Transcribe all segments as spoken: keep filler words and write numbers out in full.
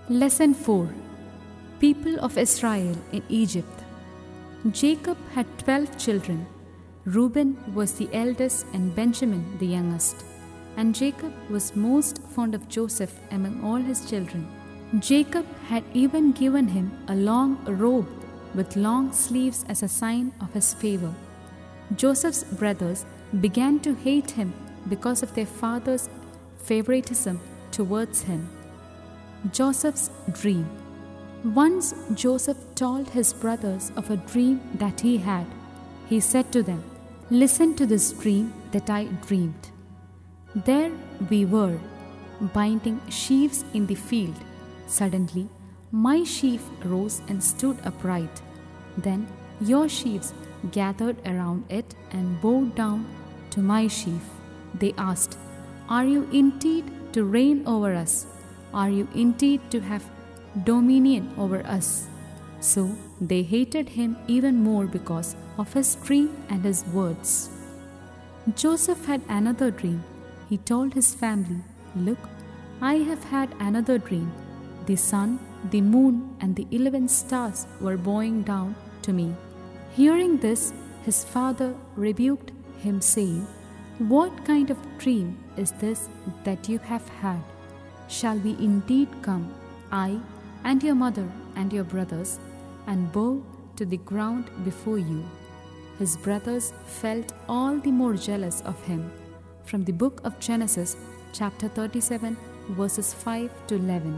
Lesson four. People of Israel in Egypt. Jacob had twelve children. Reuben was the eldest and Benjamin the youngest. And Jacob was most fond of Joseph among all his children. Jacob had even given him a long robe with long sleeves as a sign of his favor. Joseph's brothers began to hate him because of their father's favoritism towards him. Joseph's dream. Once Joseph told his brothers of a dream that he had. He said to them, "Listen to this dream that I dreamed. There we were, binding sheaves in the field. Suddenly, my sheaf rose and stood upright. Then your sheaves gathered around it and bowed down to my sheaf. They asked, 'Are you indeed to reign over us? Are you indeed to have dominion over us?' So they hated him even more because of his dream and his words." Joseph had another dream. He told his family, "Look, I have had another dream. The sun, the moon, and the eleven stars were bowing down to me." Hearing this, his father rebuked him, saying, "What kind of dream is this that you have had? Shall we indeed come, I and your mother and your brothers, and bow to the ground before you?" His brothers felt all the more jealous of him. From the book of Genesis, chapter thirty-seven, verses five to eleven.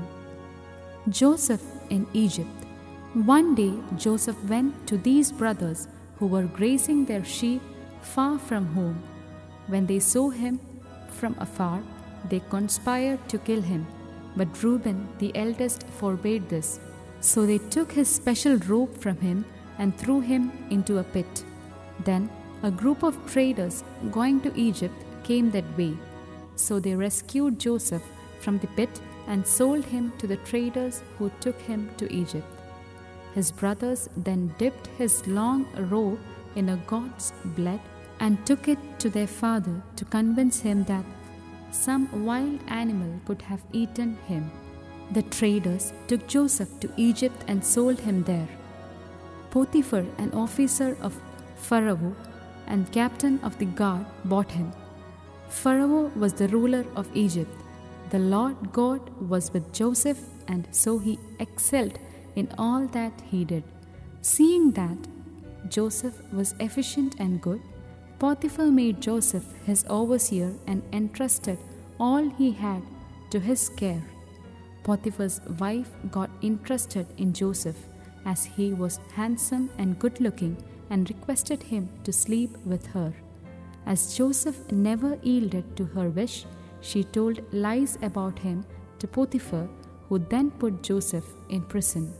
Joseph in Egypt. One day Joseph went to these brothers who were grazing their sheep far from home. When they saw him from afar, they conspired to kill him. But Reuben, the eldest, forbade this. So they took his special robe from him and threw him into a pit. Then a group of traders going to Egypt came that way. So they rescued Joseph from the pit and sold him to the traders who took him to Egypt. His brothers then dipped his long robe in a goat's blood and took it to their father to convince him that some wild animal could have eaten him. The traders took Joseph to Egypt and sold him there. Potiphar, an officer of Pharaoh and captain of the guard, bought him. Pharaoh was the ruler of Egypt. The Lord God was with Joseph, and so he excelled in all that he did. Seeing that Joseph was efficient and good, Potiphar made Joseph his overseer and entrusted all he had to his care. Potiphar's wife got interested in Joseph as he was handsome and good-looking and requested him to sleep with her. As Joseph never yielded to her wish, she told lies about him to Potiphar, who then put Joseph in prison.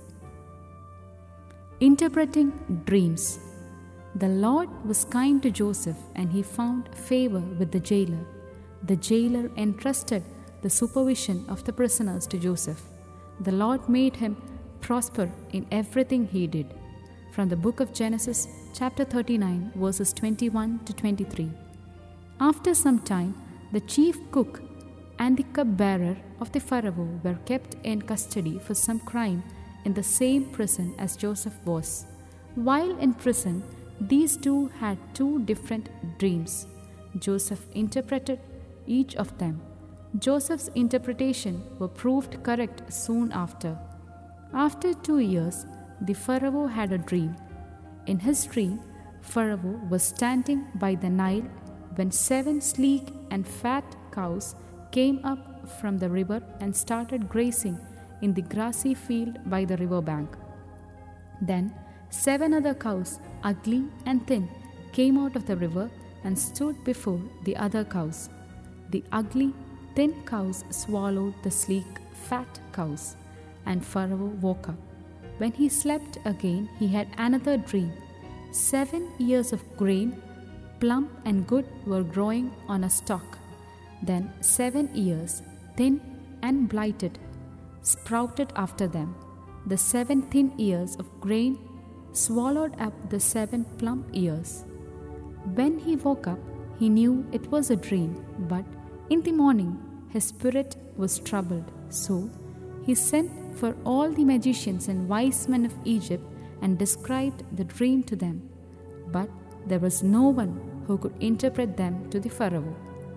Interpreting dreams. The Lord was kind to Joseph, and he found favor with the jailer. The jailer entrusted the supervision of the prisoners to Joseph. The Lord made him prosper in everything he did. From the book of Genesis, chapter thirty-nine, verses twenty-one to twenty-three. After some time, the chief cook and the cupbearer of the Pharaoh were kept in custody for some crime in the same prison as Joseph was. While in prison, these two had two different dreams. Joseph interpreted each of them. Joseph's interpretation was proved correct soon after. After two years, the Pharaoh had a dream. In his dream, Pharaoh was standing by the Nile when seven sleek and fat cows came up from the river and started grazing in the grassy field by the river bank. Then seven other cows, ugly and thin, came out of the river and stood before the other cows. The ugly, thin cows swallowed the sleek, fat cows, and Pharaoh woke up. When he slept again, he had another dream. Seven ears of grain, plump and good, were growing on a stalk. Then seven ears, thin and blighted, sprouted after them. The seven thin ears of grain swallowed up the seven plump ears. When he woke up, he knew it was a dream, but in the morning his spirit was troubled. So he sent for all the magicians and wise men of Egypt and described the dream to them. But there was no one who could interpret them to the Pharaoh.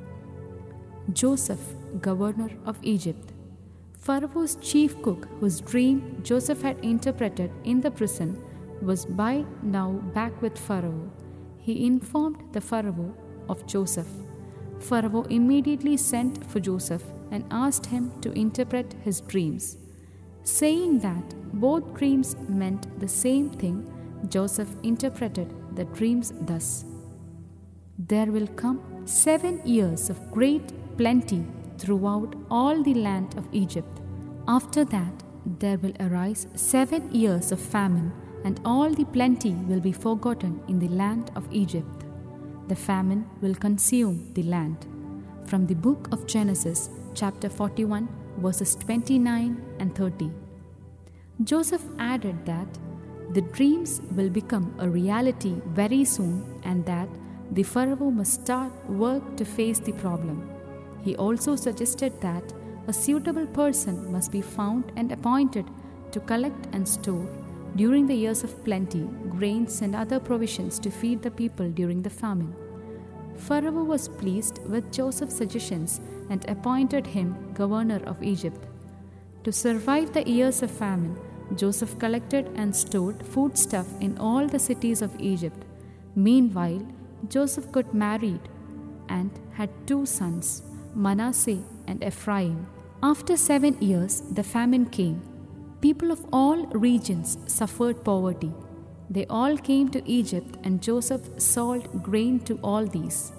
Joseph, governor of Egypt. Pharaoh's chief cook, whose dream Joseph had interpreted in the prison, was by now back with Pharaoh. He informed the Pharaoh of Joseph. Pharaoh immediately sent for Joseph and asked him to interpret his dreams. Saying that both dreams meant the same thing, Joseph interpreted the dreams thus: There will come seven years of great plenty throughout all the land of Egypt. After that, there will arise seven years of famine, and all the plenty will be forgotten in the land of Egypt. The famine will consume the land. From the book of Genesis, chapter forty-one, verses twenty-nine and thirty. Joseph added that the dreams will become a reality very soon and that the Pharaoh must start work to face the problem. He also suggested that a suitable person must be found and appointed to collect and store, during the years of plenty, grains and other provisions to feed the people during the famine. Pharaoh was pleased with Joseph's suggestions and appointed him governor of Egypt. To survive the years of famine, Joseph collected and stored foodstuff in all the cities of Egypt. Meanwhile, Joseph got married and had two sons, Manasseh and Ephraim. After seven years, the famine came. People of all regions suffered poverty. They all came to Egypt, and Joseph sold grain to all these.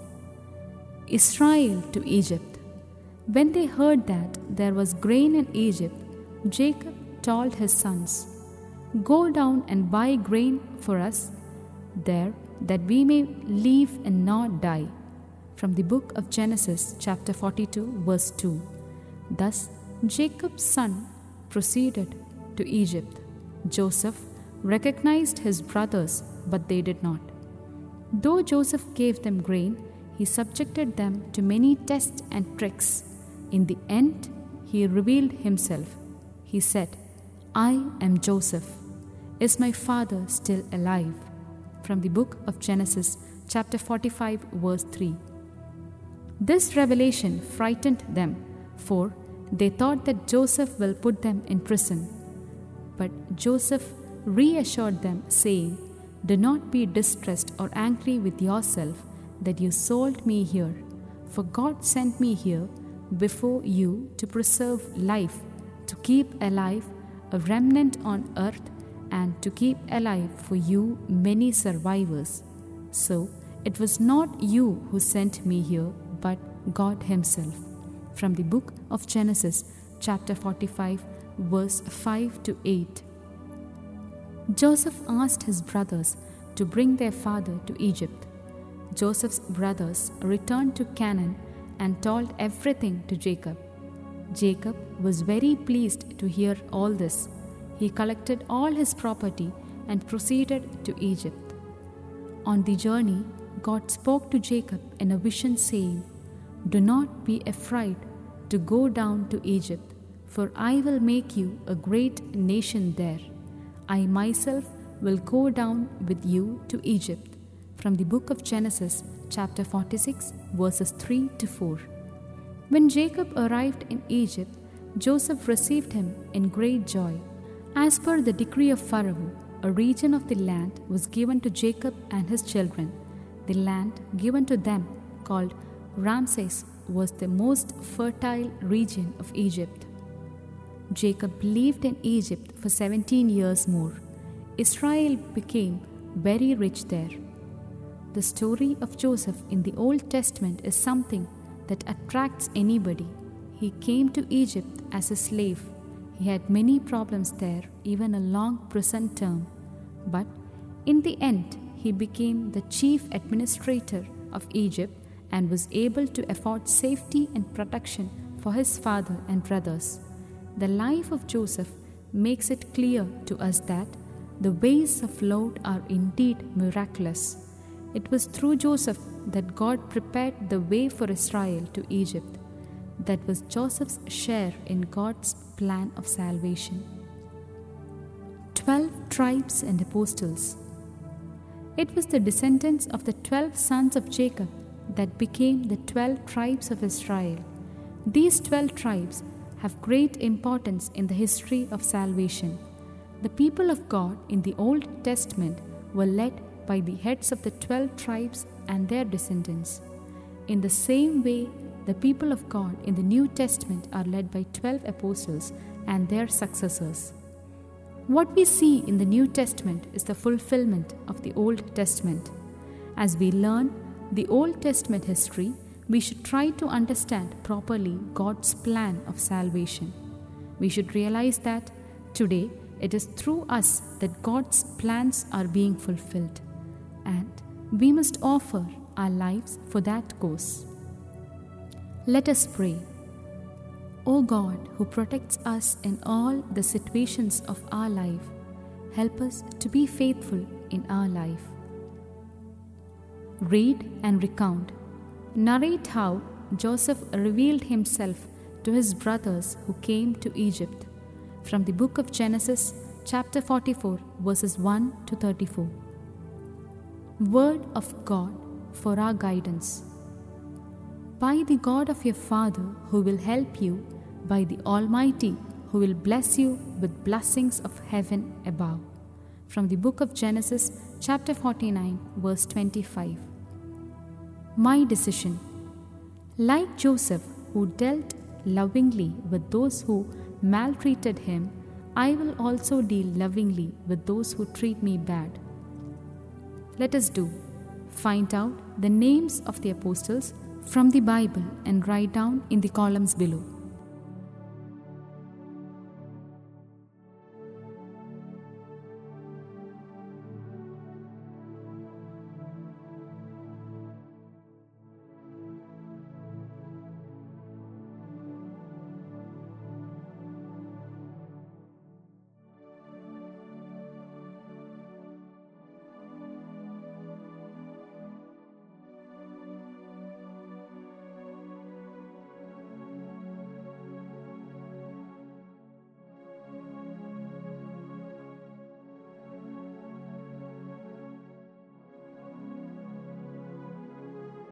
Israel to Egypt. When they heard that there was grain in Egypt, Jacob told his sons, Go down and buy grain for us there, that we may live and not die. From the book of Genesis, chapter forty-two, verse two. Thus Jacob's son proceeded to Egypt. Joseph recognized his brothers, but they did not. Though Joseph gave them grain, he subjected them to many tests and tricks. In the end, he revealed himself. He said, I am Joseph. Is my father still alive? From the book of Genesis, chapter forty-five, verse three. This revelation frightened them, for they thought that Joseph will put them in prison. But Joseph reassured them, saying, Do not be distressed or angry with yourself that you sold me here, for God sent me here before you to preserve life, to keep alive a remnant on earth, and to keep alive for you many survivors. So it was not you who sent me here, but God Himself. From the book of Genesis, chapter forty-five, verse five to eight. Joseph asked his brothers to bring their father to Egypt. Joseph's brothers returned to Canaan and told everything to Jacob. Jacob was very pleased to hear all this. He collected all his property and proceeded to Egypt. On the journey, God spoke to Jacob in a vision, saying, Do not be afraid to go down to Egypt, for I will make you a great nation there. I myself will go down with you to Egypt. From the book of Genesis, chapter forty-six, verses three to four. When Jacob arrived in Egypt, Joseph received him in great joy. As per the decree of Pharaoh, a region of the land was given to Jacob and his children. The land given to them, called Ramses, was the most fertile region of Egypt. Jacob lived in Egypt for seventeen years more. Israel became very rich there. The story of Joseph in the Old Testament is something that attracts anybody. He came to Egypt as a slave. He had many problems there, even a long prison term. But in the end, he became the chief administrator of Egypt and was able to afford safety and protection for his father and brothers. The life of Joseph makes it clear to us that the ways of Lord are indeed miraculous. It was through Joseph that God prepared the way for Israel to Egypt. that was Joseph's share in God's plan of salvation. Twelve tribes and apostles. It was the descendants of the twelve sons of Jacob that became the twelve tribes of Israel. These twelve tribes have great importance in the history of salvation. The people of God in the Old Testament were led by the heads of the twelve tribes and their descendants. In the same way, the people of God in the New Testament are led by twelve apostles and their successors. What we see in the New Testament is the fulfillment of the Old Testament. As we learn the Old Testament history, we should try to understand properly God's plan of salvation. We should realize that today it is through us that God's plans are being fulfilled, and we must offer our lives for that cause. Let us pray. O God, who protects us in all the situations of our life, help us to be faithful in our life. Read and recount. Narrate how Joseph revealed himself to his brothers who came to Egypt. From the book of Genesis, chapter forty-four, verses one to thirty-four. Word of God for our guidance. By the God of your Father who will help you, by the Almighty who will bless you with blessings of heaven above. From the book of Genesis, chapter forty-nine, verse twenty-five. My decision. Like Joseph, who dealt lovingly with those who maltreated him, I will also deal lovingly with those who treat me bad. Let us do. Find out the names of the apostles from the Bible and write down in the columns below.